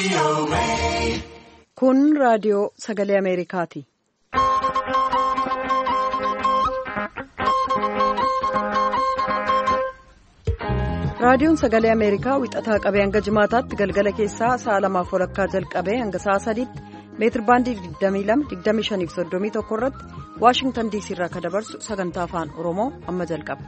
Kun raadiyoo sagalee Ameerikaati. Raadiyoon sagalee Ameerikaa wixataa qabee hanga jimaataatti galgala keessaa sa'a 2:00 jalqabee hanga sa'a 3:00 meetir baandii 22-25-31 irratti Waashingtan DC irraa kan dabarsu sagantaa afaan Oromoo amma jalqaba.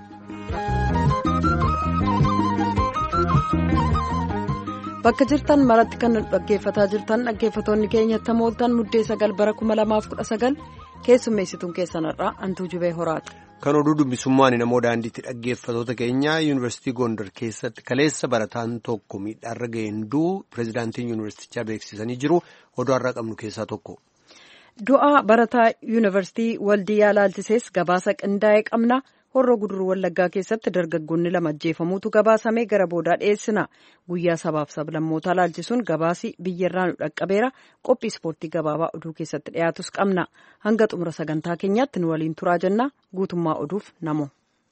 Bakka jirtan maratti kan dhaggeeffataa jirtan dhaggeeffatoonni keenyatti mooltan muddee 9 bara 2019 keessummeessituun keessanirraa Antuu Jubee Horaati. Kan oduu dubbisummaan namoo daandiitti dhaggeeffatoota keenyaa yuunivarsiitii Gondar keessatti kaleessa barataan tokko miidhaarra ga'een du'uu pireezidaantiin yuunivarsiitichaa beeksisanii jiru. Oduu har'aa qabnu keessaa tokko. Du'a barataa yuunivarsiitii Waldiyyaa Laalchisees gabaasa qindaa'ee qabna. Horroo Guduruu Wallaggaa keessatti dargaggoonni 2 ajjeefamuutu gabaasamee gara boodaa dhiyeessina. Guyyaa sabaaf sablammootaa laalchisuun gabaasi biyyarraa nu dhaqqabeera. Qophii ispoortii gabaabaa oduu keessatti dhiyaatus qabna. Hanga xumura sagantaa keenyaatti nu waliin turaa jenna. Guutummaa oduuf namo.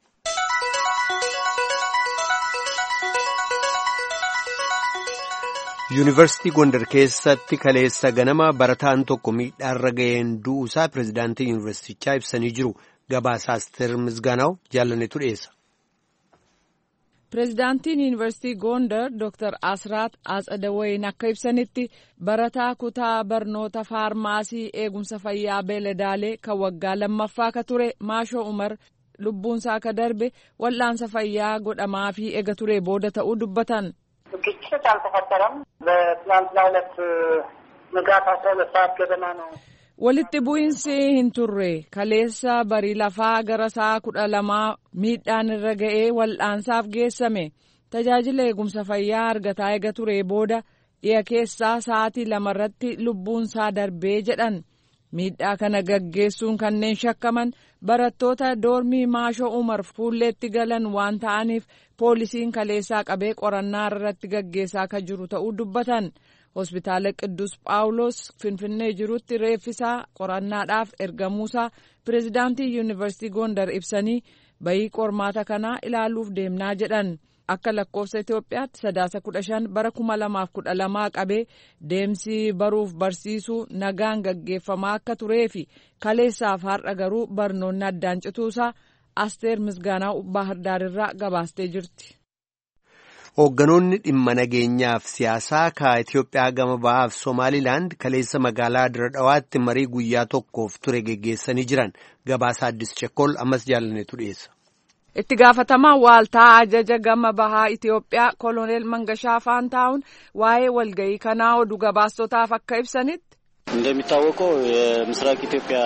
Yuunivarsiitii Gondar keessatti kaleessa ganama barataan tokko miidhaarra ga'een du'uusaa pireezidaantii yuunivarsiitichaa ibsanii jiru. Gabaasa Asteer Misgaanaw jaallanetu dhiyeessa. Pireezidaantiin yuunivarsiitii Gondar Dr. Asraat Atsadawaayin akka ibsanitti barataa kutaa barnoota faarmaasii eegumsa fayyaa beeladaalee kan waggaa 2ffaa ka ture Maashoo Umar lubbuunsaa akka darbe wal'aansa fayyaa godhamaa fi eega ture booda ta'uu dubbatan. ግጭት አልተፈጠረም። በትናንትናው ዕለት ንጋት 12 ሰዓት ገደማ ነው። Walitti bu'iinsi hin turre kaleessa barii lafaa gara sa'a 12 miidhaan irra ga'ee wal'aansaaf geessame. Tajaajila eegumsa fayyaa argataa eega ture booda dhiya keessaa sa'aatii 2 irratti lubbuunsaa darbee jedhan. Miidhaa kana gaggeessuun kanneen shakkaman barattoota doormii Maashoo Umar fuulleetti galan waan ta'aniif poolisiin kaleessaa qabee qorannaa irratti gaggeessaa akka jiru ta'uu dubbatan. Hospitaala Qidduus Phaawulos Finfinnee jirutti reeffisaa qorannaadhaaf ergamuusaa pireezidaantii yuunivarsiitii Gondar ibsanii bayii qormaata kanaa ilaaluuf deemnaa jedhan. Akka lakkoofsa Itoophiyaatti 15 bara 2012 qabee deemsi baruuf barsiisuu nagaan gaggeeffamaa akka turee fi kaleessaaf har'a garuu barnoonni addaan cituusaa Asteer Misgaanaw Baahardaarirraa gabaastee jirti. Hoogganoonni dhimma nageenyaaf siyaasaa ka Itoophiyaa gama bahaaf Somaalilaand kaleessa magaalaa Dirre Dhawaatti marii guyyaa tokkoof ture geggeessanii jiran. Gabaasa Addis Chekkol ammas jaallanetu dhiyeessa. Itti gaafatamaa waaltaa ajaja gama bahaa Itoophiyaa Koloneel Mangashaa Faantaawun waa'ee walga'ii kanaa oduu gabaastotaaf akka ibsanitti እንደሚታወቀው የምስራቅ ኢትዮጵያ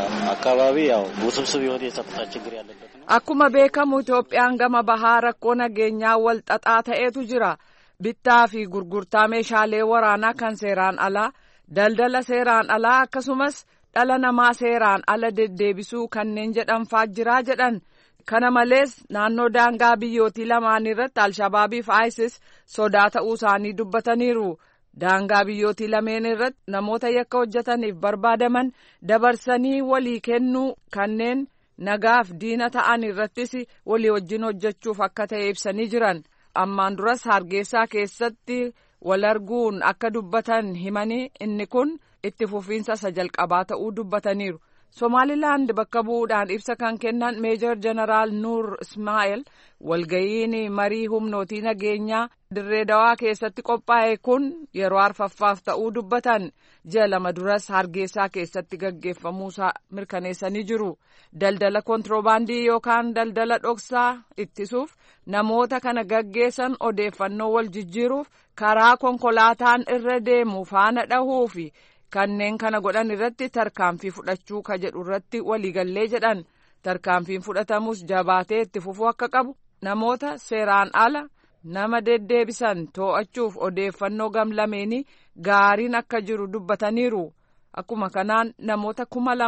አካባቢ ያው ውስብስብ የሆነ የጸጥታ ችግር ያለበት ነው። Akkuma beekamu Itoophiyaan gama bahaa rakkoo nageenyaa wal xaxaa ta'etu jira. Bittaa fi gurgurtaa meeshaalee waraanaa kan seeraan alaa, daldala seeraan alaa akkasumas dhala namaa seeraan ala deddeebisuu kanneen jedhanfaa jira jedhan. Kana malees naannoo daangaa biyyootii lamaan irratti Alshabaabii fi ISIS sodaa ta'uu isaanii dubbataniiru. Daangaa biyyootii lameen irratti namoota yakka hojjetaniif barbaadaman dabarsanii walii kennuu kanneen nagaaf diina ta'an irrattis walii wajjin hojjechuuf akka ta'e ibsanii jiran. Ammaan duras Hargeysaa keessatti wal arguun akka dubbatan himanii inni kun itti fufiinsa isa jalqabaa ta'uu dubbataniiru. Somaalilaand bakka bu'uudhaan ibsa kan kennan Meejor Jeneraal Nuur Ismaa'eel walga'iin marii humnootii nageenyaa Dirree Dawaa keessatti qophaa'e kun yeroo arfaffaaf ta'uu dubbatan. Ji'a 2 duras Hargeysaa keessatti gaggeeffamuusaa mirkaneessanii jiru. Daldala kontiroobaandii yookaan daldala dhoksaa ittisuuf namoota kana gaggeessan odeeffannoo wal jijjiiruuf karaa konkolaataan irra deemu faana dhahuu fi kanneen kana godhan irratti tarkaanfii fudhachuu ka jedhu irratti waliigallee jedhan. Tarkaanfiin fudhatamus jabaatee itti fufuu akka qabu namoota seeraan ala nama deddeebisan to'achuuf odeeffannoo gamlameenii gaariin akka jiru dubbataniiru. Akkuma kanaan namoota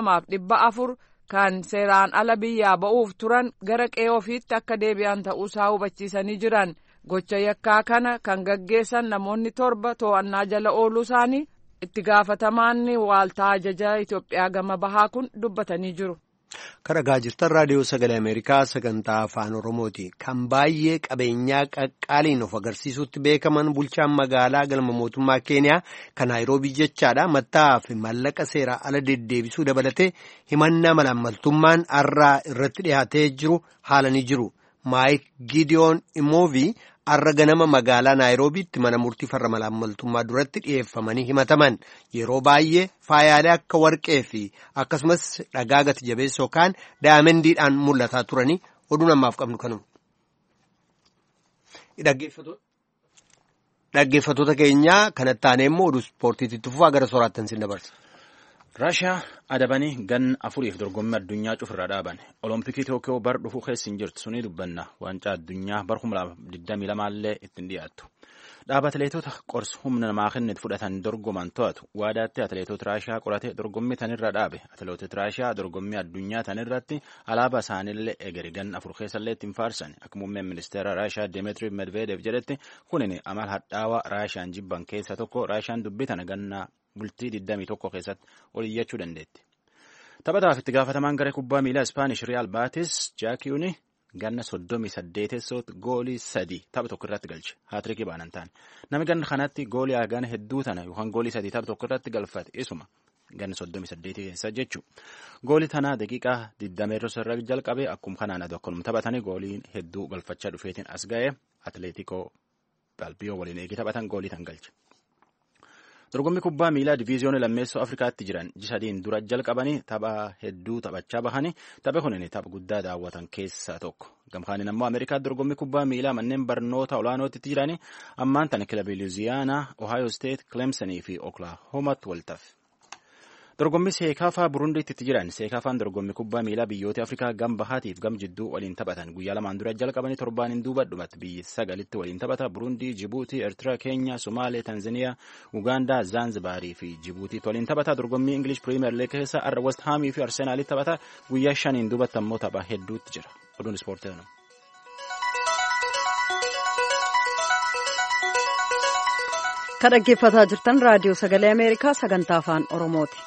2,400 kan seeraan ala biyyaa ba'uuf turan gara qe'ee ofiitti akka deebi'an ta'uusaa hubachiisanii jiran. Gocha yakkaa kana kan gaggeessan namoonni 7 to'annaa jala ooluu isaanii itti gaafatamaan waaltaa ajaja Itoophiyaa gama bahaa kun dubbatanii jiru. Karagaa jirtan raadiyoo sagalee Ameerikaa sagantaa afaan Oromooti. Kan baay'ee qabeenyaa qaqqaaliin of agarsiisutti beekaman bulchaan magaalaa galma mootummaa Keeniyaa kan Naayiroobii jechaadha. Matta'aa fi maallaqa seeraa ala deddeebisuu dabalatee himannaa malaammaltummaan har'aa irratti dhiyaatee jiru haalanii jiru. Maayik Gideon Imoovii har'a ganama magaalaa Naayiroobiitti mana murtii farra malaammaltummaa duratti dhiyeeffamanii himataman. Yeroo baay'ee faayaalee akka warqee fi akkasumas dhagaa gati jabeessa yookaan daayimendiidhaan mul'ataa turanii oduu namaaf qabnu kanuma. Dhaggeeffattoota keenyaa kanatti aanee immoo oduu ispoortiitti fufaa gara sooraattan sin dabarsa. Raashiyaa adabanii ganna 4 dorgommii addunyaa cufirraa dhaaban. Olompikii Tookiyoo bar dhufuu keessa hin jirtu suni dubbanna. Waancaa addunyaa bar 2022 illee ittiin dhiyaattu. Dhaaba atileetota qorsa humna namaa kennitu fudhatan dorgoman to'atu. Waadaatti atileetota Raashiyaa qorate dorgommii tanirra dhaabe. Atileetota Raashiyaa dorgommii addunyaa tanirratti alaabaa isaaniillee eegari ganna 4 keessallee ittiin faarsan. Akka muummeen ministeera Raashiyaa Dimitri Medvedev jedhetti kunin amal hadhaawaa Raashiyaan jibban keessa tokko. Raashiyaan dubbitan ganna bultii 21 keessatti oliyyachuu dandeetti. Taphataaf itti gaafatamaan garee kubbaa miilaa Ispaanish Real Baatis Jaakiyooni ganna 38 goolii 3 tapha tokko irratti galche. Haatirikii baanan taane. Namni ganna kanatti goolii hagana hedduu tana yookaan goolii 3 tapha tokko irratti galfate isuma ganna 38 keessa jechuudha. Goolii tanaa daqiiqaa 20 irra jalqabe akkuma kanaan adokkolum taphatanii goolii hedduu galfachaa dhufeetiin as ga'e Atileetikoo Balbiyoo waliin eegi taphatan goolii tan galche. Dorgommii kubbaa miilaa diviiziyoonii lammeessoo Afrikaatti jiran jisadiin dura jalqabanii tapha hedduu taphachaa bahanii tapha kunin tapha guddaa daawwatan keessaa tokko. Gamkaaniin ammoo Ameerikaatti dorgommii kubbaa miilaa manneen barnoota olaanootti jiranii ammaan tana kilabii Luuziyaanaa, Ohio State, Clemsonii fi Oklahomatti waltaaf. Dorgommii Seekaafaa Burundiitti jiran Seekaafaan dorgommii kubbaa miilaa biyyoota Afrikaa gam bahaatiif gam jidduu waliin taphatan guyyaa lamaan dura jalqabanii torbaanin duuba dhumatti biyyi 9 waliin taphata Burundii, Jibuutii, Eertiraa, Keenyaa, Somaalee, Tanzaniyaa, Ugaandaa, Zaanzibaarii fi Jibuutiitti waliin taphata. Dorgommii English Premier League keessa har'a West Hamii fi Arsenaalitti taphata. Guyyaa 5 duubatti ammoo tapha hedduutti jira. Oduun ispoortii kana. Kan dhaggeeffataa jirtan raadiyoo sagalee Ameerikaa sagantaa afaan Oromooti.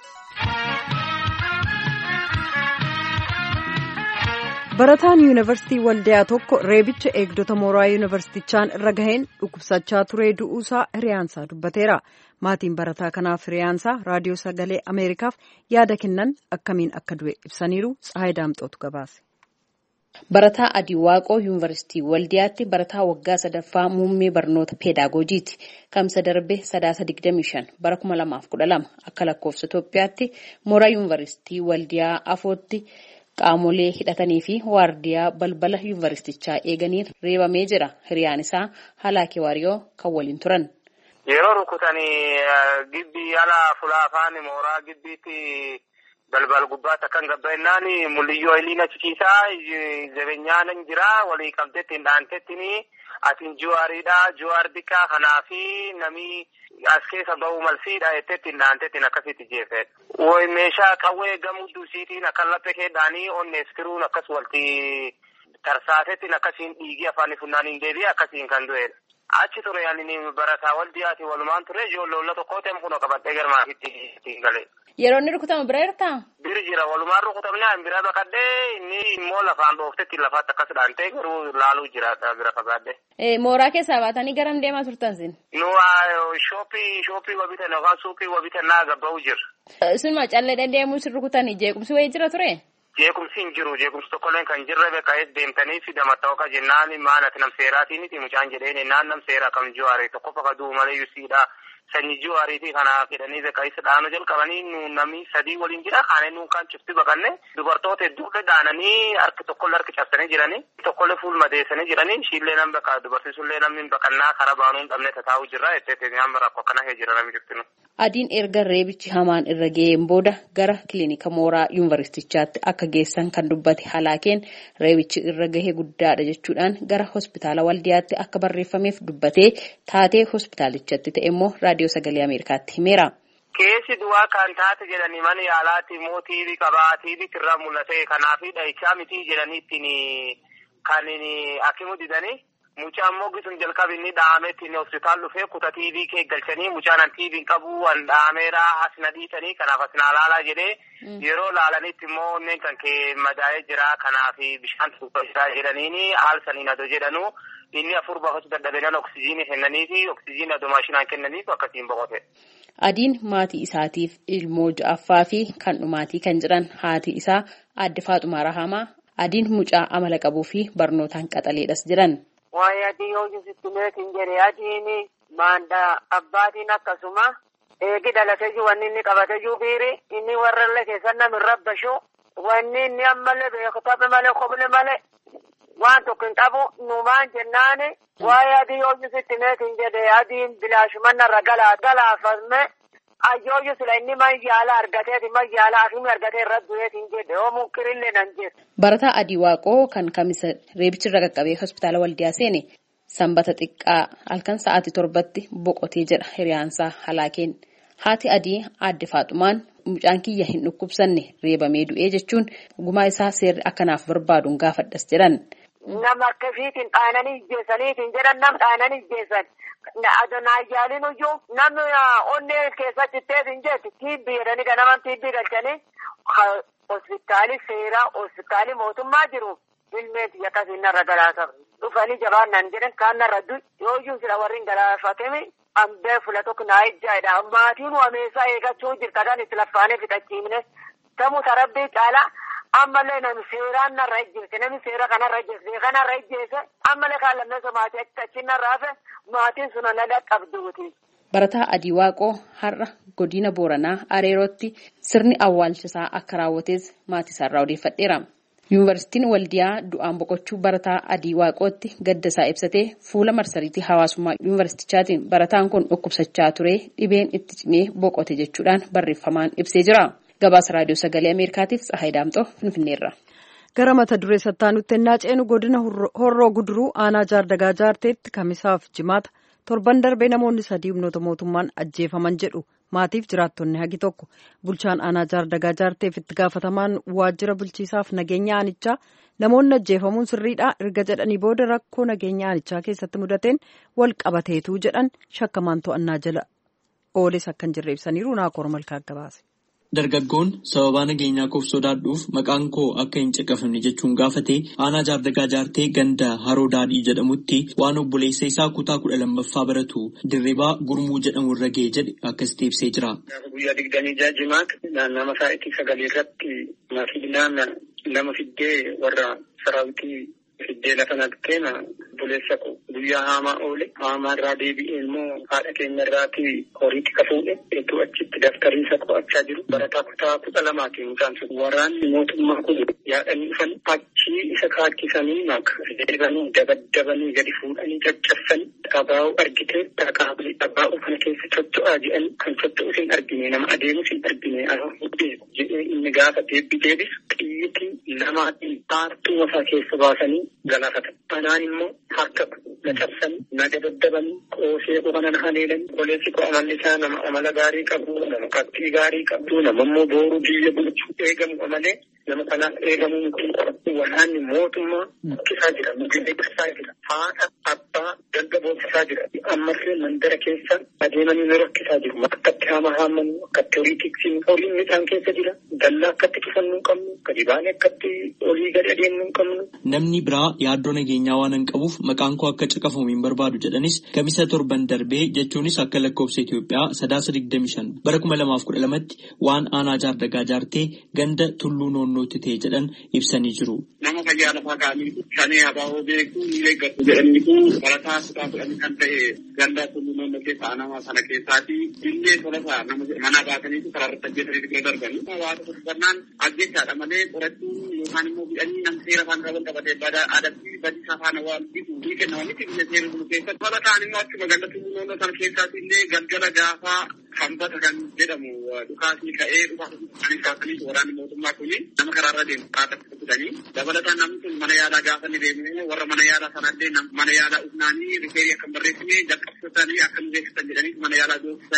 Barataan yuunivarsiitii Waldiyaa tokko reebicha eegdota mooraa yuunivarsiitichaan irra gaheen dhukkubsachaa turee du'uusaa hiriyaansaa dubbateera. Maatiin barataa kanaaf hiriyaansaa raadiyoo sagalee Ameerikaaf yaada kennan akkamiin akka du'e ibsaniiru. Tsahaay Daamxootu gabaase. Barataa Adiwaaqoo yuunivarsiitii Waldiyaatti barataa waggaa 3ffaa muummee barnoota peedaagojiiti. Kamsa darbe 25 bara 2012 akka lakkoofsa Itoophiyaatti mooraa yuunivarsiitii Waldiyaa afootti qaamolee hidhatanii fi waardiyaa balbala yuunivarsiitichaa eeganiin reebamee jira. Hiriyaan isaa Halaakee Waariyoo kan waliin turan. Yeroo rukutanii gibbii ala fulaafaan mooraa gibbiitti balbal gubbaatti akkan gabba'ennaan mul'iyyoo iliina ciciisaa jabeenyaan jira walii qabdeetti hin dhaantettini atiin juwaariidha juwaar diqqaa kanaafi namni as keessa ba'uu malsiidha jettetti hin dhaantettiin akkasitti jeefedha. Woy meeshaa qawwee gamudduu siitiin akkan laphee keedhaanii onnees firuun akkas walti tarsaatettiin akkasiin dhiigii afaanii funnaaniin deebi'ee akkasiin kan du'edha. Achi ture yaani barataa Waldiyaati walumaan ture ijoollee tokkooteen kunoo qabadhee garmaafitti galee. Yeroo inni rukutamu bira jirtaa? Bira jira walumaan rukutamnaan bira baqadhee inni immoo lafaan dhooftetti lafaatti akkas dhaantee garuu laaluu jira bira fagaadhee. Mooraa keessaa baatanii garam deemaa turtan sin? Nu shooppii wabitan yookaan suuqii wabitan naa gabba'uu jira. Sunuma callee deddeemuu sin rukutanii jeequmsi wayii jira ture? Jeequmsi hin jiru jeequmsi tokkolleen kan jirre beekaa'ees deemtanii fi damatta'oo jennaan maanati nam seeraatiiniti mucaan jedheen naan nam seeraa kam juwaare tokko fakkaatu malee yusiidha. Sanyii juwaariitii kana fedhanii beekaa'isa dhaanuu jalqabanii namni 3 waliin jira kaanee nuun kan cufti baqanne dubartoota hedduudha dhaananii harki tokkollee harki cabsanii jiranii tokkollee fuul madeessanii jiranii shiillee nam baqa dubartiisullee namni baqannaa karaa baanuun dhabne tataa'uu jirra jettee nyaamma rakkoo akkana hee jira namni cuftinu. Adiin erga reebichi hamaan irra ga'een booda gara kilinika mooraa yuunivarsiitichaatti akka geessan kan dubbate Halaakeen reebichi irra gahee guddaadha jechuudhaan gara hospitaala Waldiyaatti akka barreeffameef dubbatee taatee hospitaalichatti ta'e immoo raadiyoo sagalee Ameerikaatti himeera. Keessi du'aa kan taate jedhanii mana yaalaatti immoo tiibii qabaa tiibii irraa mul'ate kanaafi dhahichaa mitii jedhanii ittiin kan akimu didanii Mucaan immoo gisuun jalqabinni dhaametti inni hospitaal dhufee kuta TV kee galchanii mucaan an TV qabu an dhaameera as na dhiisanii kanaaf as na laalaa jedhee yeroo laalanitti immoo onneen kan kee madaa'ee jira kanaaf bishaan tuuba jira jedhaniini haal saniin adoo jedhanu inni afur baafachuu dadhabenan oksijiinii kennanii fi oksijiinii adoo maashinaan kennaniif akkasiin boqote. Adiin maatii isaatiif ilmoo ja'affaa fi kan dhumaatii kan jedhan haati isaa aadde Faaxumaa Rahamaa adiin mucaa amala qabuu fi barnootaan qaxaleedhas jedhan. Waa'ee adii yoo jisitti meetiin jedhee adiin maandaa abbaatiin akkasuma eegi dhalatee jiru wanni inni qabatee jiru biiri inni warrallee keessan namni rabbashu wanni inni ammallee beekotabe malee qobne malee waan tokko hin qabu numaan jennaani waa'ee adii yoo jisitti meetiin jedhee adiin bilaashumanarra galaafame ayyooyu sila inni mayyaala argateeti mayyaala akimi argatee irra du'eetiin jedhe oo munkirillee nan jedhe. Barataa Adii Waaqoo kan kamisa reebicharra qaqqabee hospitaala Waldiyaa seene sanbata xiqqaa halkan sa'aatii 7tti boqotee jedha hiriyaansaa halaakeen. Haati Adii aadde Faaxumaan mucaan kiyya hin dhukkubsanne reebamee du'ee jechuun gumaa isaa seerri akkanaaf barbaaduun gaafadhas jedhan. Nama akkasiitiin dhaananii ijjeessaniitiin jedhan nam dhaananii ijjeessan. Adonaayyaalin iyyuu namni onnee keessatti teetiin jeetti tiibbii jedhanii ganaman tiibbii galchanii hospitaalii seeraa hospitaalii mootummaa jiru ilmeeti akkasiin narra galaasa dhufanii jabaan nan jedhan kaan narra yoo iyyuu sila warreen galaafatemi ambee fula tokko naa ijjaadha maatiin wameessaa eegachuu jirta kan itti laffaanee fixachiifne tamuu tarabbii caalaa ammallee namni seeraan narra ijjeesse namni seera kanarra ijjeesse kanarra ijjeesse ammallee kaan lammeessa maatii achi narraa fe maatiin sun na dhaqqabduuti. Barataa Adii Waaqoo har'a godina Booranaa Areerootti sirni awwaalchisaa akka raawwates maatii isaarraa odeeffadheera. Yuunivarsiitiin Waldiyaa du'aan boqochuu barataa Adii Waaqootti gadda isaa ibsatee fuula marsariitii hawaasummaa yuunivarsiitichaatiin barataan kun dhukkubsachaa ture dhibeen itti cimee boqote jechuudhaan barreeffamaan ibsee jira. Gabaasa Raadiyoo Sagalee Ameerikaatiif Tsahaay Daamxoo Finfinneerra. Gara mata duree sattaanutti ennaa ceenu godina Horroo Guduruu aanaa Jaardagaa Jaarteetti kamisaaf jimaata torban darbee namoonni 3 humnoota mootummaan ajjeefaman jedhu maatiif jiraattonni hagi tokko bulchaan aanaa Jaardagaa Jaarteef itti gaafatamaan waajjira bulchiisaaf nageenya aanichaa namoonni ajjeefamuun sirriidha erga jedhanii booda rakkoo nageenya aanichaa keessatti mudateen wal qabateetu jedhan shakkamaan to'annaa jala ooles akkan jirre ibsaniiru Naakoor Malkaa gabaase. Dargaggoon sababaa nageenyaa koof sodaadhuuf maqaan koo akka hin caqafamne jechuun gaafate aanaa Jaardagaa Jaartee ganda Haroo Daadhii jedhamutti waan obboleessa isaa kutaa 12ffaa baratu Dirribaa Gurmuu jedhamu irra ga'e jedhe akkasitti ibsee jira. Guyyaa 26 jimaata naannoo sa'aatii 9 irratti makiinaan lama fiddee warra saraawitii fiddee lafa naqxeen obboleessa koo guyyaa haamaa oole haamaa irraa deebi'ee immoo haadha keenya irraati horiitti kafuudhe eetuu achitti daftariisa qo'achaa jiru barataa kutaa 12 mucaan sun waraanni mootummaa kun yaadanii dhufan achii isa kaakkisanii deebanii dabaddabanii gadi fuudhanii caccabsanii dhabaa'u argitee dhabaa'u kana keessa cocca'aa jedhan kan cocca'u sin argine nama adeemu sin argine jedhee inni gaafa deebisu xiyyitii lamaatiin paartuu masaa keessa baasanii galaafatan. Anaan immoo harka na cabsanii na dabaddabanii qoosee qofanan haleelanii obboleessi koo amalli isaa nama amala gaarii qabu nama qabxii gaarii qabdu nama immoo booruu biyya bulchuu eegamu malee nama kanaaf eegamuun kun waraanni mootummaa bokkisaa jira mugileessaa jira haadha abbaa dalga boosisaa jira ammallee mandara keessa adeemanii nu rakkisaa jiru akkatti haamanii akkatti horii tiksiin horiin midhaan keessa jira dallaa akkatti cufannuu qabnu gadi baanee akkatti olii gadi adeemnuu qabnu. Namni biraa yaaddoo nageenyaa waan hin qabuuf maqaan koo akka caqafamu hin barbaadu jedhanis kamisa torban darbee jechuunis akka lakkoofsa Itoophiyaa 925 bara 2012tti waan aanaa Jaardagaa Jaartee ganda Tulluu Noonnootti ta'e jedhan ibsanii jiru. Nama fayyaa lafaa kaanii shanii abaaboo beekuu ni eeggatu jedhanii kun barataa kutaa 10 kan ta'e ganda Tulluu Noonnoo keessa aanaa sana keessaati illee tolasaa nama mana baataniitu karaarratti ajjeesanii bira darbanii waa tokko fannaan ajjeechaadha malee qorachuu yookaan immoo bidhanii nam seera afaan qaban qabatee adabbii badii afaan waan bitu ni kennamanitti biyya seera bulu keessatti barataan immoo achuma ganda Tulluu Noonnoo sana keessaati illee galgala gaafaa hambata kan jedhamu dhukaasni ka'ee dhukaasni kaasanii waraanni mootummaa kuni nama karaarra deemu kaatatti fudhanii dabalataan namni sun mana yaalaa gaafa ni deemee warra mana yaalaa sanallee mana yaalaa ufnaanii rifeerii akka barreessine jalqabsiisanii akka nu beeksisan jedhanii mana yaalaa doorsisanii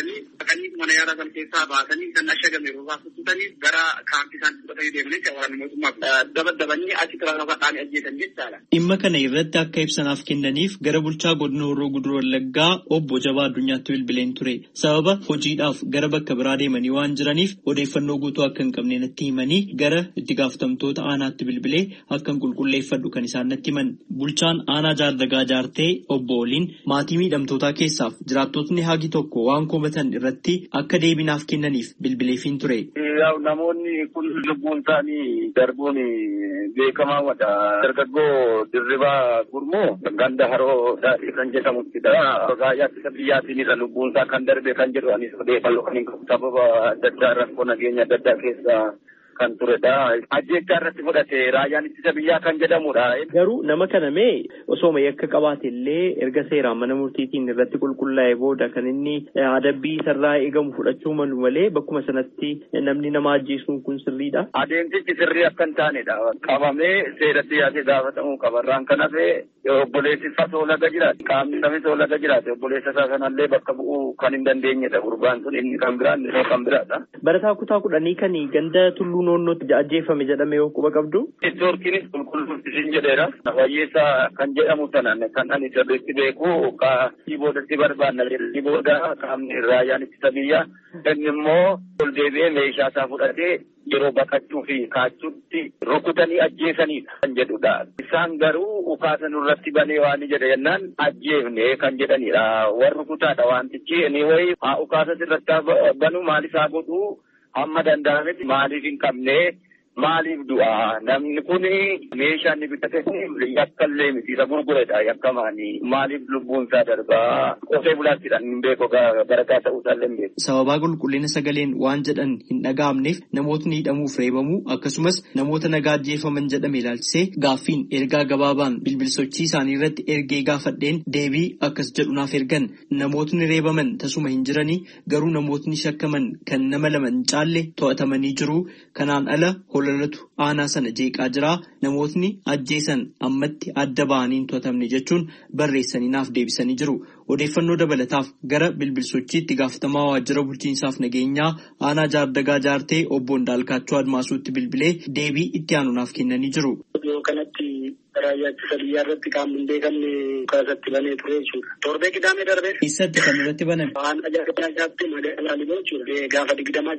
dhaqanii mana yaalaa kan keessaa baasanii kan ashagame yeroo baasutanii gara kaampii isaan fudhatanii deemanii waraana mootummaaf dabadabanii achi tiraafaadhaan ajjeesan jechaadha. Dhimma kana irratti akka ibsanaaf kennaniif gara bulchaa godina Horroo Guduruu Wallaggaa obbo Jabaa Addunyaatti bilbileen ture. Sababa hojiidhaaf gara bakka biraa deemanii waan jiraniif odeeffannoo guutuu akka hin qabne natti himanii gara itti gaafatamtoota aanaatti bilbilee akkan qulqulleeffadhu kan isaan natti himan. Bulchaan aanaa Jaardagaa Jaartee obbo Oliin maatii miidhamtootaa keessaaf jiraattotni hagi tokko waan komatan irratti akka deebinaaf kennaniif bilbileefiin ture. Namoonni kun lubbuun isaanii darbuun beekamaa wadha. Dargaggoo Dirribaa Gurmoo ganda haroo daadhii kan jedhamuttidha. Raayyaa ittisa biyyaatiin lubbuun isaa kan darbe kan jedhu anis odeeffannoo kan hin qabu. Sababa adda addaa rakkoo nageenya adda addaa keessa kan turedha. Ajjeechaa irratti fudhate raayyaan ittisa biyyaa kan jedhamudha. Garuu nama kana mee osoo yakka qabaate illee erga seeraan mana murtiitiin irratti qulqullaa'ee booda kan inni adabbii sarraa eegamu fudhachuu malu malee bakkuma sanatti namni nama ajjeesuun kun sirriidha. Adeemsichi sirrii akka hin taanedha. Qabamee seeratti dhiyaatee gaafatamuu qaba. Irraan kan hafe obboleessi isaa soolaga jiraate qaamni namni soolaga jiraate obboleessa isaa sanallee bakka bu'uu kan hin dandeenyedha. Gurbaan sun inni kan biraan inni kan biraadha. Barataa kutaa 10 kan ganda Tulluu Noonnootti ajjeefame jedhame yoo quba qabdu. Turkiinis qulqulluutti sin jedheera. Wayyeessaa kan jedhamu sanan kan ani sirriitti beeku qaamni boodatti barbaanna jedhanii booda qaamni raayyaan ittisa biyyaa inni immoo ol deebi'ee meeshaa isaa fudhatee yeroo baqachuu fi kaachuutti rukutanii ajjeesanidha kan jedhudha. Isaan garuu ukaasa nurratti banee waan jedhe jennaan ajjeefne kan jedhanidha. Warri rukutaadha wantichi inni wayi ukaasa irratti banu maaliif haa godhu amma danda'ametti maaliif hin qabne maaliif du'a namni kun meeshaa inni bitate yakkallee miti isa gurguredha yakkamaanii maaliif lubbuun isaa darbaa qotee bulaattiidhaan hin beeku barataa ta'uu isaallee hin beeku. Sababaa qulqullina sagaleen waan jedhan hin dhaga'amneef namootni hidhamuuf reebamuu akkasumas namoota nagaa ajjeefaman jedhame ilaalchisee gaaffiin ergaa gabaabaan bilbilsochii isaanii irratti ergee gaafadheen deebii akkas jedhu naaf ergan namootni reebaman tasuma hin jiranii garuu namootni shakkaman kan nama lama hin caalle to'atamanii jiru kanaan ala holalatu aanaa sana jeeqaa jira namootni ajjeesan ammatti adda ba'anii hin to'atamne jechuun barreessanii naaf deebisanii jiru. Odeeffannoo dabalataaf gara bilbilsochiitti gaafatamaa waajjira bulchiinsaaf nageenyaa aanaa Jaardagaa Jaartee obbo Ndaalkaachoo Admaasuutti bilbilee deebii itti aanu naaf kennanii jiru. Kanatti raayyaa ittisa biyyaa irratti qaamni hin beekamne kaasatti banee ture jechuudha. Torbee qidaamee darbee. Eessatti kan irratti baname? Aanaa Jaardagaa Jaartee magaalaa Liboo jechuudha. Gaafa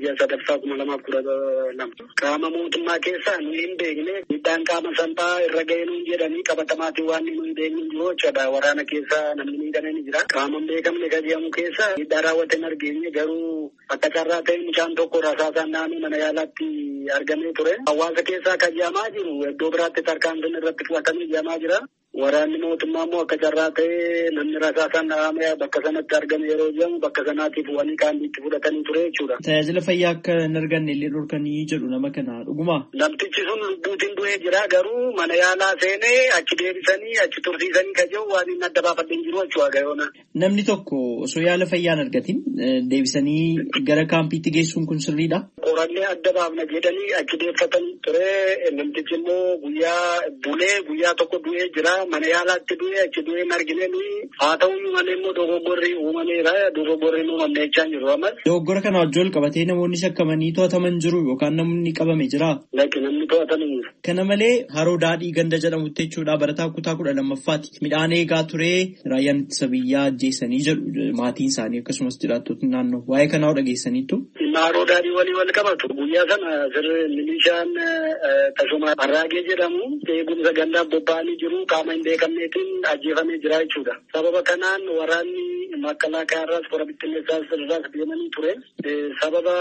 20/7/2012. Qaama mootummaa keessaa nuyi hin beekne midhaan qaama salphaa irra ga'ee nuyi jedhanii qabatamaatiin waan nuyi hin beekne jiru jechuudha. Waraana keessaa namni miidhamee ni jira. Qaama hin beekamne gaji'amu keessa miidhaa raawwate hin argeenye garuu akka carraa ta'e mucaan tokko rasaasaan naannoo mana yaalaatti argamee ture. Hawaasa keessaa gaji'amaa jiru iddoo biraatti tarkaanfiin irratti fudhatamee jamaa jira. Waraanni mootummaa immoo akka carraa ta'e namni rasaasaan dhahamee bakka sanatti argame yeroo jedhamu bakka sanaatiif wanii qaamniitti fudhatanii ture jechuudha. Tajaajila fayyaa akka hin arganne illee dhorkanii jedhu nama kana dhuguma. Namtichi sun lubbuutiin du'ee jira garuu mana yaalaa seenee achi deebisanii achi tursiisanii kan jiru waan inni adda baafadheen jiru jechuudha gayoona. Namni tokko osoo yaala fayyaa hin argatin deebisanii gara kaampiitti geessuun kun sirriidha. Qorannee adda baafna jedhanii achi deeffatan ture namtichi immoo guyyaa tokko du'ee jira. Mana yaalaatti du'ee achi du'ee hin argine nuyi haa ta'u malee immoo dogoggorri uumameera dogoggorri uumamne jechaa jiru ammas. Dogoggora kana wajjin qabatee namoonni shakkamanii to'ataman jiru yookaan namni qabame jira. Lakki namni to'atame. Kana malee haroo daadhii ganda jedhamutti jechuudha barataa kutaa 12ffaati. Midhaan eegaa ture raayyaan ittisa biyyaa ajjeesanii jedhu maatiin isaanii akkasumas jiraattonni naannoo waa'ee kanaa dhageessaniittu. Haroo daadhii wal qabatu guyyaa sana milishaan tasuma Harraagee jedhamu eegumsa gandaa bobba'anii jiru qaama hin beekamneetiin ajjeefamee jira jechuudha. Sababa kanaan waraanni makalaakaa irraas kora bittinneessaas irraas deemanii ture. Sababa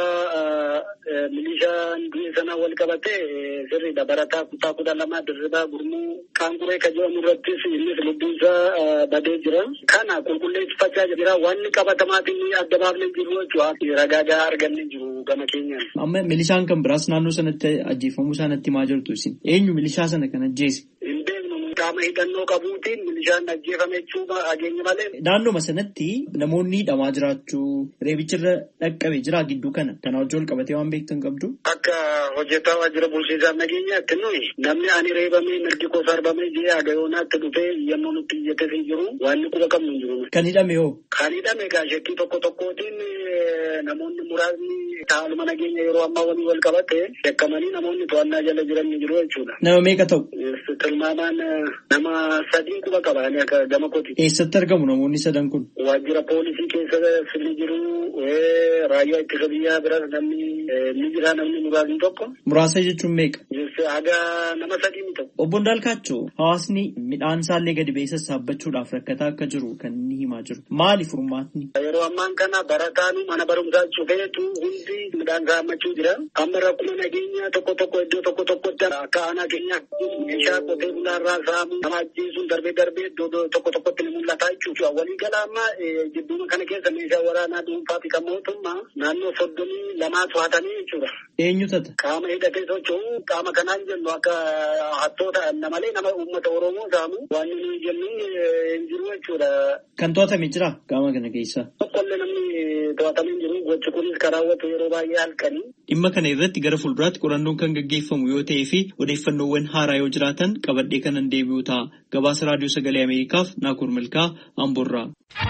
milishaan du'e sana wal qabate sirriidha. Barataa kutaa 12 Dirribaa Gurmuu Qaanquree kan jedhamu irrattis innis lubbuunsaa badee jira. Kana qulqulleeffachaa jira. Wanni qabatamaatiin adda baafnee jiru jechuudha. Ragaa argannee jiru gama keenyaan. Amma milishaan kan biraas naannoo sanatti ajjeefamuu isaanitti maa jirtu isin? Eenyu milishaa sana kan ajjeese? qaama hidhannoo qabuutiin milishaan ajjeefame jechuudha ageenya malee. Naannooma sanatti namoonni hidhamaa jiraachuu reebicharra dhaqqabe jira gidduu kana wajjin wal qabatee waan beektan qabdu. Akka hojjetaa waajjira bulchiinsaa nageenyaatti nuyi namni ani reebamee mirgi koo sarbamee jee agayoonaatti dhufee yemmuu nutti iyyatee jiru waan quba qabnu hin jiru. Kan hidhame hoo? Kan hidhame gaashekkii tokkotiin namoonni muraasni haaluma nageenya yeroo ammaa waliin wal qabate yakkamanii namoonni to'annaa jala jiran ni jiru jechuudha. Nama meeqa ta'u? Tilmaamaan nama 3 quba qaban gama kooti. Eessatti argamu namoonni 3 kun? Waajjira poolisii keessa ni jiru. Raayyaa ittisa biyyaa biras namni ni jira namni muraasni tokko. Muraasa jechuun meeqa? Haga nama 3 ni ta'u. Obbo Ndaalkaachoo hawaasni midhaan isaallee gadi ba'ee sassaabachuudhaaf rakkataa akka jiru kan inni himaa jiru. Maali furmaatni? Yeroo ammaan kana barataan mana barumsaa cufeetu hundi midhaan saammachuu jira. Amma rakkuma nageenya tokko iddoo tokkotti akka aanaa keenya meeshaa qotee bulaarraa saamu nama ajjeesuun darbee iddoo tokkotti ni mul'ata jechuudha. Waliigala amma jidduma kana keessa meeshaa waraanaa dhuunfaa fi kan mootummaa naannoo 32 to'atanii jechuudha. Eenyu tata? Qaama hidhatee socho'u qaama kanaan jennu akka hattoota malee nama uummata Oromoo saamu waan nuyi jennu hin jiru jechuudha. Kan to'atame jira qaama kana keessa? Tokkollee namni to'atamee hin jiru. Gochi kunis kan raawwatu yeroo baay'ee halkanii. Dhimma kana irratti gara fuulduraatti qorannoon kan gaggeeffamu yoo ta'ee fi odeeffannoowwan haaraa yoo jiraatan qabadhee kanan deebi'u ta'a. Gabaasa Raadiyoo Sagalee Ameerikaaf Naakoor Malkaa Amboorraa.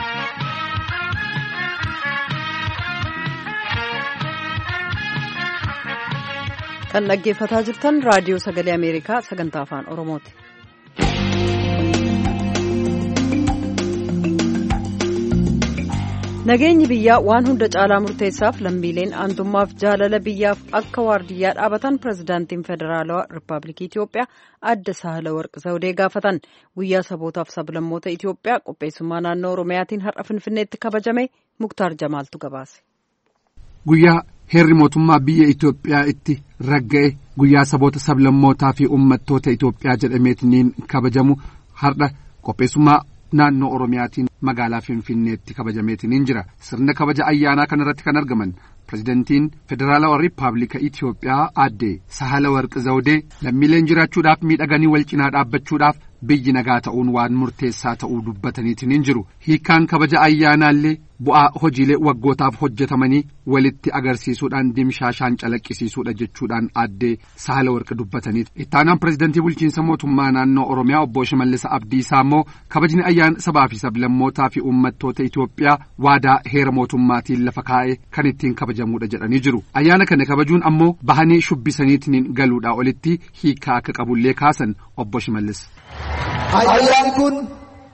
Kan dhaggeeffataa jirtan Raadiyoo Sagalee Ameerikaa sagantaa afaan Oromooti. Nageenyi biyyaa waan hunda caalaa murteessaaf lammiileen aantummaaf jaalala biyyaaf akka waardiyyaa dhaabatan pirezidaantiin federaalawaa Rippaabilikii Itoophiyaa adde Saahilawarq Zawudee gaafatan. Guyyaa sabootaaf sablammoota Itoophiyaa qopheessummaa naannoo Oromiyaatiin har'a Finfinneetti kabajame. Muktaar Jamaaltu gabaase. Guyyaa heerri mootummaa biyya Itoophiyaa itti ragga'e guyyaa saboota sablammootaa fi uummattoota Itoophiyaa jedhameetiin kabajamu har'a qopheessummaa naannoo Oromiyaatiin magaalaa Finfinneetti kabajameetiin jira. Sirna kabaja ayyaanaa kanarratti kan argaman pirezidantiin federaalawaa Rippaabilika Itoophiyaa adde Saahilawarq Zawudee lammiileen jiraachuudhaaf miidhaganii wal cinaa dhaabbachuudhaaf biyyi nagaa ta'uun waan murteessaa ta'uu dubbataniitiin jiru. Hiikaan kabaja ayyaanaallee bu'aa hojiilee waggootaaf hojjetamanii walitti agarsiisuudhaan dimshaashaan calaqqisiisuudha jechuudhaan adde Saahilawarq dubbataniiti. Ittaanaan pirezidantii bulchiinsa mootummaa naannoo Oromiyaa obbo Shimallis Abdiisaa immoo kabajni ayyaana sabaa fi sablammootaa fi uummattoota Itoophiyaa waadaa heera mootummaatiin lafa kaa'e kan ittiin kabajamuudha jedhanii jiru. Ayyaana kana kabajuun ammoo bahanii shubbisaniitiin galuudhaa olitti hiikaa akka qabullee kaasan obbo Shimallis. Ayyaan kun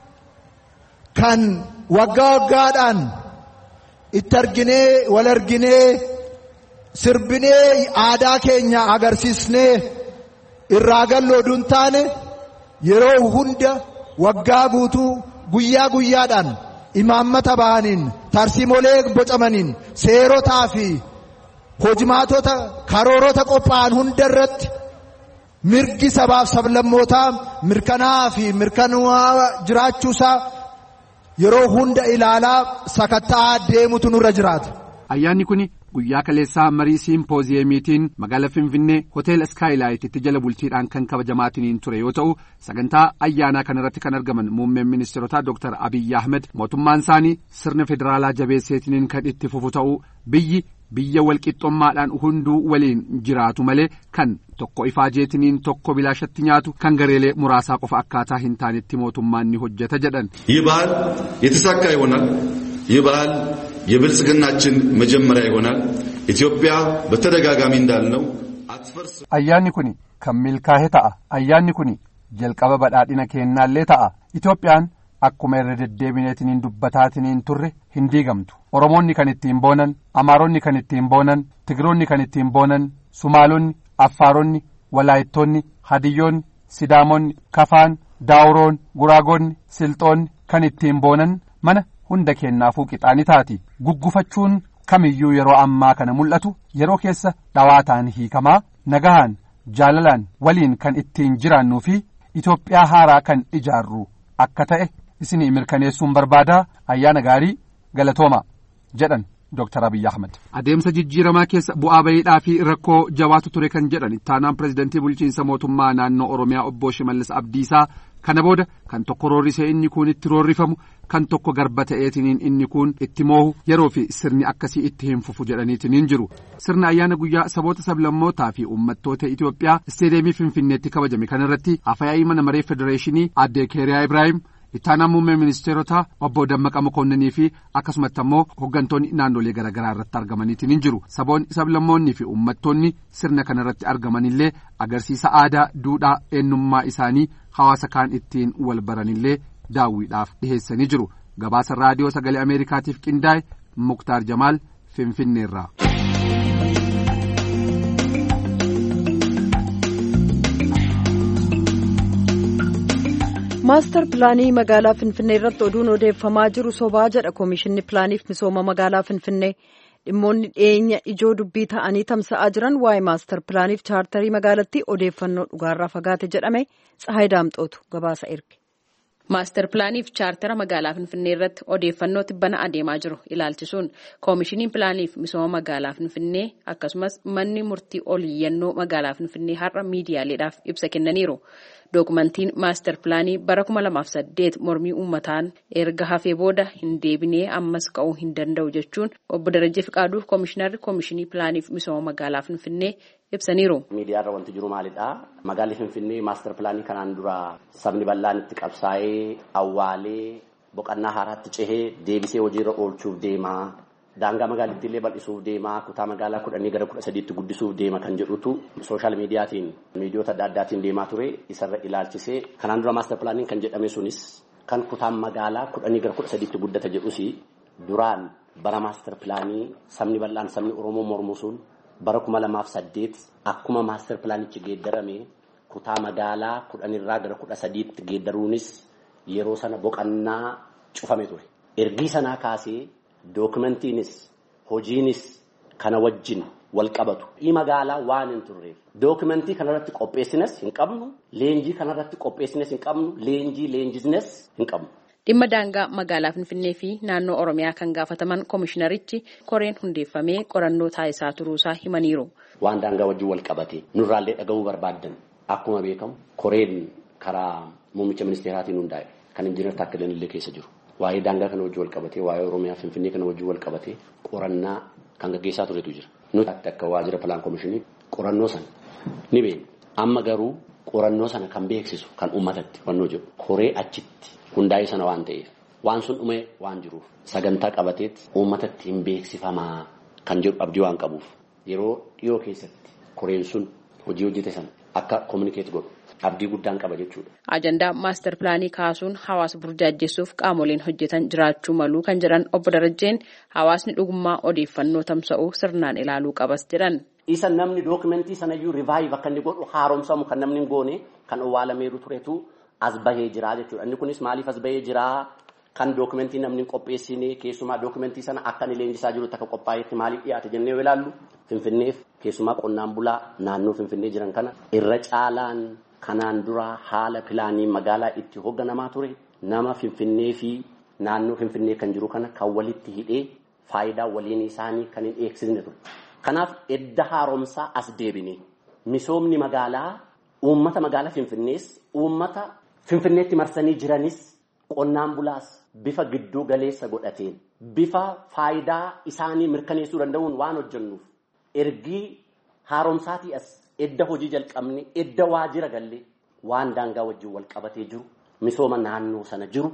kan waggaadhaan itti arginee wal arginee sirbinee aadaa keenya agarsiisnee irraa gallooduun taane yeroo hunda waggaa guutuu guyyaa guyyaadhaan imaammata bahaniin tarsiimolee bocamaniin seerotaa fi hojimaatota karoorota qophaa'an hunda irratti mirgi sabaaf sablammootaa mirkanaa fi mirkanaa jiraachuusaa yeroo hunda ilaalaa sakatta'aa deemutu nurra jiraata. Ayyaanni kun guyyaa kaleessaa marii simpooziyemiitiin magaalaa Finfinnee hoteela Skylight jala bultiidhaan kan kabajamaatiin ture yoo ta'u sagantaa ayyaanaa kanarratti kan argaman muummeen ministeerotaa Dr. Abiyyi Ahmed mootummaan isaanii sirna federaalaa jabeesseetiin kan itti fufu ta'uu biyya walqixxummaadhaan hunduu waliin jiraatu malee kan tokko ifaajeetiniin tokko bilaashatti nyaatu kan gareelee muraasaa qofa akkaataa hin taanetti mootummaan ni hojjeta jedhan. ይህ በዓል የተሳካ ይሆናል። ይህ በዓል የብልጽግናችን መጀመሪያ ይሆናል። ኢትዮጵያ በተደጋጋሚ እንዳልነው አትፈርስ። ayyaanni kun kan milkaa'e ta'a. ayyaanni kun jalqaba badhaadhina keennaallee ta'a. Itoophiyaan akkuma irra deddeebineetiniin dubbataatiin turre hin diigamtu. Oromoonni kan ittiin boonan, Amaaronni kan ittiin boonan, Tigiroonni kan ittiin boonan, Sumaalonni, Affaaronni, Walaayittoonni, Hadiyyoonni, Sidaamonni, Kafaan, Daawuroon, Guraagonni, Silxoonni kan ittiin boonan mana hunda kennaafuu qixaani taati. Guggufachuun kamiyyuu yeroo ammaa kana mul'atu yeroo keessa dhawaataan hiikamaa nagahaan jaalalaan waliin kan ittiin jiraannuu fi Itoophiyaa haaraa kan ijaarru akka ta'e isinii mirkaneessuun barbaadaa. Ayyaana gaarii galatooma jedhan Dr. Abiyyi Ahmed. Adeemsa jijjiiramaa keessa bu'aa bayiidhaa fi rakkoo jabaatu ture kan jedhan ittaanaan pirezidantii bulchiinsa mootummaa naannoo Oromiyaa obbo Shimallis Abdiisaa kana booda kan tokko roorrisee inni kun itti roorrifamu kan tokko garba ta'eetiniin inni kun itti moohu yeroo fi sirni akkasii itti hin fufu jedhaniitiniin jiru. Sirna ayyaana guyyaa saboota sablammootaa fi uummattoota Itoophiyaa isteediyeemii Finfinneetti kabajame kanarratti afyaa'ii mana maree federeeshinii aadde Keeriyaa Ibraahim ittaanaa muummee ministeerotaa obbo Dammaqa Mokonninii fi akkasumatti ammoo hooggantoonni naannolee garaagaraa irratti argamaniitiin jiru. Saboonni sablammoonnii fi uummattoonni sirna kanarratti argamanillee agarsiisa aadaa, duudhaa, eenyummaa isaanii hawaasa kaan ittiin wal baranillee daawwiidhaaf dhiheessanii jiru. Gabaasa raadiyoo sagalee Ameerikaatiif qindaa'e Muktaar Jamaal Finfinneerraa. Maastar pilaanii magaalaa Finfinnee irratti oduun odeeffamaa jiru sobaa jedha Koomishinni Pilaaniif Misooma magaalaa Finfinnee. Dhimmoonni dhiyeenya ijoo dubbii ta'anii tamsa'aa jiran waa'ee maastar pilaaniif chaartarii magaalattii odeeffannoo dhugaarraa fagaate jedhame Tsahaay Daamxootu gabaasa erge. Maastar pilaaniif chaartara magaalaa Finfinnee irratti odeeffannoo tibbana adeemaa jiru ilaalchisuun Koomishiniin Pilaaniif Misooma magaalaa Finfinnee akkasumas manni murtii oliyyannoo magaalaa Finfinnee har'a miidiyaaleedhaaf ibsa kennaniiru. Dookumentiin maastar pilaanii bara 2008 mormii uummataan erga hafee booda hin deebinee ammas ka'uu hin danda'u jechuun obbo Darajjee Fiqaaduu Koomishinarri Koomishinii Pilaaniif Misooma magaalaa Finfinnee ibsaniiru. Miidiyaarra wanti jiru maalidha? Magaalli Finfinnee maastar pilaanii kanaan dura sabni bal'aan itti qabsaa'ee awwaalee boqonnaa haaraatti cehee deebisee hojiirra oolchuuf deemaa. Daangaa magaalittii illee bal'isuuf deemaa, kutaa magaalaa 10 gara 13tti guddisuuf deema kan jedhutu sooshaal miidiyaatiin miidiyoota adda addaatiin deemaa ture. Isarra ilaalchisee kanaan dura maastar pilaaniin kan jedhame sunis kan kutaan magaalaa 10 gara 13tti guddata jedhusi duraan bara maastar pilaanii sabni bal'aan sabni Oromoo mormu sun bara 2008 akkuma maastar pilaanichi geeddarame kutaa magaalaa 10 irraa gara 13tti geeddaruunis yeroo sana boqonnaa cufame ture. Ergii sanaa kaasee Dookumentiinis hojiinis kana wajjin wal qabatu. Magaalaa waan hin turreef dookumentii kanarratti qopheessines hin qabnu, leenjii kanarratti qopheessines hin qabnu, leenjisnes hin qabnu. Dhimma daangaa magaalaa Finfinnee fi naannoo Oromiyaa kan gaafataman Koomishinarichi koreen hundeeffamee qorannoo taasisaa turuusaa himaniiru. Waan daangaa wajjin wal qabate nurraallee dhaga'uu barbaaddan akkuma beekamu koreen karaa muummicha ministeeraatiin hundaa'e kan injiinar Taakkaleen illee keessa jiru. Waa'ee daangaa kana wajjin wal qabatee waa'ee Oromiyaa Finfinnee kana wajjin wal qabatee qorannaa kan gaggeessaa turetu jira. Nuti akka waajjira pilaan koomishinii qorannoo sana ni beekna. Amma garuu qorannoo sana kan beeksisu kan uummatatti fannoo jiru. Koree achitti hundaa'ee sana waan ta'eef waan sun dhumee waan jiruuf sagantaa qabateetti uummatatti hin beeksifamaa kan jedhu abdii waan qabuuf yeroo dhiyoo keessatti koreen sun hojii hojjete sana akka kominikeet godhu. Abdii guddaan qaba jechuudha. Ajandaa maastar pilaanii kaasuun hawaasa burjaajjessuuf qaamoleen hojjetan jiraachuu malu kan jedhan obbo Darajjeen hawaasni dhugummaa odeeffannoo tamsa'uu sirnaan ilaaluu qabas jedhan. Isa namni dookumentii sanayyuu rivaayiv akka inni godhu haaromsamu kan namni hin goone kan owwaalameeru turetu as bahee jira jechuudha. Inni kunis maaliif as bahee jira? Kan dookumentii namni hin qopheessine keessumaa dookumentii sana akka inni leenjisaa jiru akka qophaa'etti maaliif dhiyaate jennee ilaallu Finfinneef keessumaa qonnaan bulaa naannoo Finfinnee jiran kana irra caalaan kanaan dura haala pilaanii magaalaa itti hoogganamaa ture nama Finfinnee fi naannoo Finfinnee kan jiru kana kan walitti hidhee faayidaa waliin isaanii kan hin eegsisne ture. Kanaaf edda haaromsaa as deebine misoomni magaalaa uummata magaalaa Finfinnees uummata Finfinneetti marsanii jiranis qonnaan bulaas bifa gidduu galeessa godhateen bifa faayidaa isaanii mirkaneessuu danda'uun waan hojjennuuf ergii haaromsaatii as edda hojii jalqabne edda waajjira galle waan daangaa wajjin wal qabatee jiru misooma naannoo sana jiru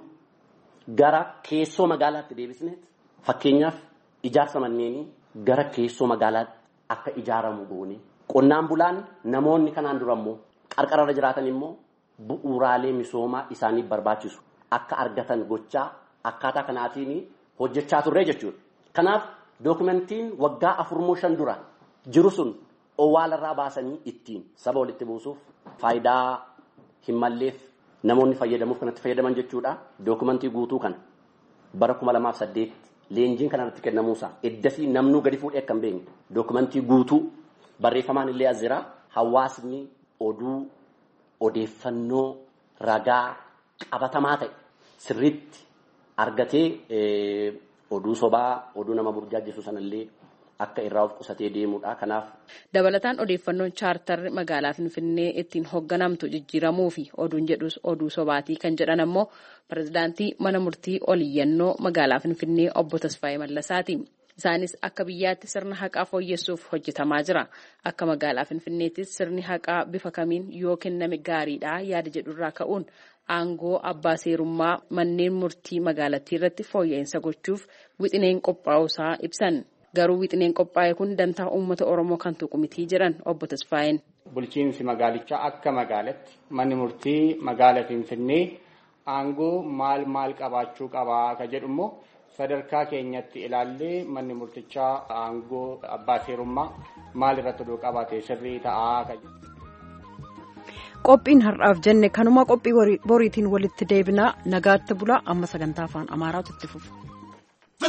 gara keessoo magaalaatti deebisneet fakkeenyaaf ijaarsa manneenii gara keessoo magaalaatti akka ijaaramu goone qonnaan bulaan namoonni kanaan dura immoo qarqararra jiraatan immoo bu'uuraalee misoomaa isaanii barbaachisu akka argatan gochaa akkaataa kanaatiin hojjechaa turre jechuudha. Kanaaf dookumentiin waggaa 4-5 dura jiru sun owwaalarraa baasanii ittiin saba walitti buusuuf faayidaa hin malleef namoonni fayyadamuuf kanatti fayyadaman jechuudha. Dookumentii guutuu kana bara 2008 leenjiin kanarratti kennamuusaa eddasii namnuu gadi fuudhee akka hin beekne dookumentii guutuu barreeffamaan illee as jira. Hawaasni oduu odeeffannoo ragaa qabatamaa ta'e sirriitti argatee oduu sobaa oduu nama burjaajjessu sanallee akka irraa of qusatee deemudha. Kanaaf dabalataan odeeffannoon chaartarri magaalaa Finfinnee ittiin hoogganamtu jijjiiramuu fi oduun jedhus oduu sobaatii kan jedhan ammoo pirezidaantii mana murtii oliyyannoo magaalaa Finfinnee obbo Tasfaayee Mallasaati. Isaanis akka biyyaatti sirna haqaa fooyyessuuf hojjetamaa jira. Akka magaalaa Finfinneettis sirni haqaa bifa kamiin yoo kenname gaariidha yaada jedhurraa ka'uun aangoo abbaa seerummaa manneen murtii magaalattii irratti fooyya'insa gochuuf wixineen qophaa'uusaa ibsan. Garuu wixineen qophaa'e kun dantaa uummata Oromoo kan tuqu mitii jedhan obbo Tasfaayeen. Bulchiinsi magaalichaa akka magaalatti manni murtii magaalaa Finfinnee aangoo maal qabaachuu qabaa ka jedhu immoo sadarkaa keenyatti ilaallee manni murtichaa aangoo abbaa seerummaa maal irratti oduu qabaate sirrii ta'aa ka jedhu. Qophiin har'aaf jenne kanuma qophii boriitiin walitti deebinaa nagaatti bulaa amma sagantaa afaan Amaaraatu itti fufa.